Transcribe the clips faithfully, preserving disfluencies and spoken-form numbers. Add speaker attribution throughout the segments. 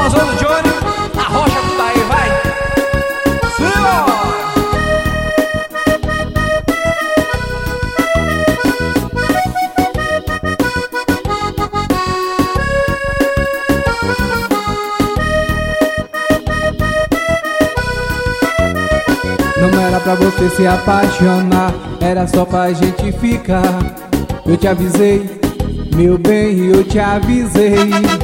Speaker 1: Forrozão do Johnny, a rocha do Daí, vai! Simbora!
Speaker 2: Não era pra você se apaixonar, era só pra gente ficar. Eu te avisei, meu bem, eu te avisei.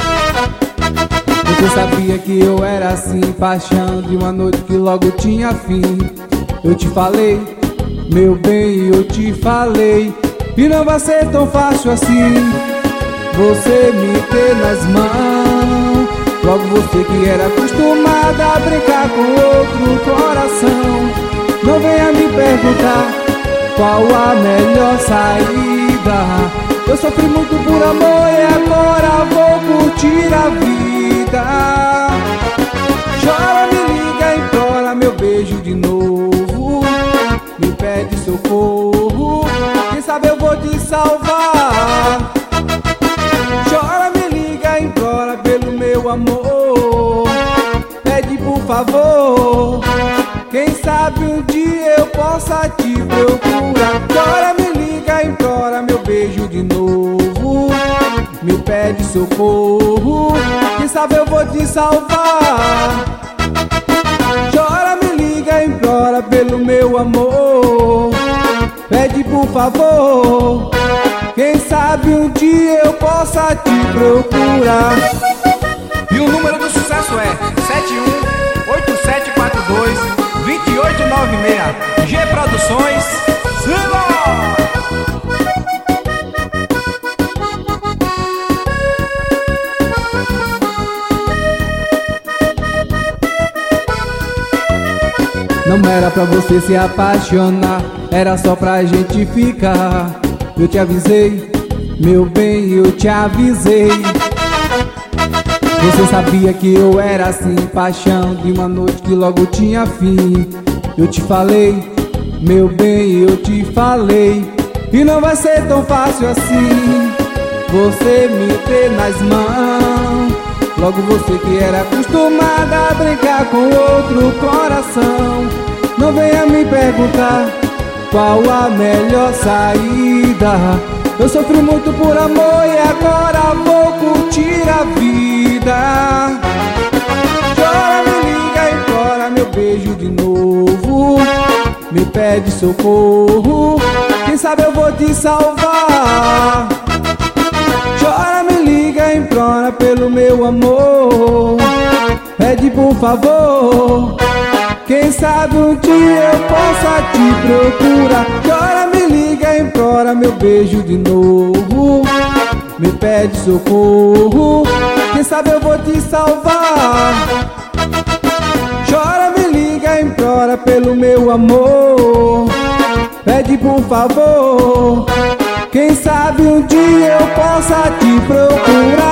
Speaker 2: Você sabia que eu era assim, paixão de uma noite que logo tinha fim. Eu te falei, meu bem, eu te falei, e não vai ser tão fácil assim você me ter nas mãos. Logo você que era acostumada a brincar com outro coração, não venha me perguntar qual a melhor saída. Eu sofri muito por amor e agora vou curtir a vida. Chora, me liga, implora meu beijo de novo, me pede socorro, quem sabe eu vou te salvar. Chora, me liga, implora pelo meu amor, pede por favor, quem sabe um dia eu possa te procurar. Chora, me liga, implora meu beijo de novo, me pede socorro, quem sabe eu vou te salvar. Chora, me liga, implora pelo meu amor, pede por favor, quem sabe um dia eu possa te procurar.
Speaker 1: E o número do sucesso é sete um oito sete quatro dois dois oito nove seis. G Produções. Simbora!
Speaker 2: Não era pra você se apaixonar, era só pra gente ficar. Eu te avisei, meu bem, eu te avisei. Você sabia que eu era assim, paixão de uma noite que logo tinha fim. Eu te falei, meu bem, eu te falei, e não vai ser tão fácil assim você me ter nas mãos. Logo você que era acostumada a brincar com outro coração, não venha me perguntar qual a melhor saída. Eu sofri muito por amor e agora vou curtir a vida. Chora, me liga, implora meu beijo de novo, me pede socorro, quem sabe eu vou te salvar. Chora, me liga, implora pelo meu amor, pede por favor, quem sabe um dia eu possa te procurar. Chora, me liga, implora meu beijo de novo, me pede socorro, quem sabe eu vou te salvar. Chora, me liga, implora pelo meu amor, pede por favor, quem sabe um dia eu possa te procurar.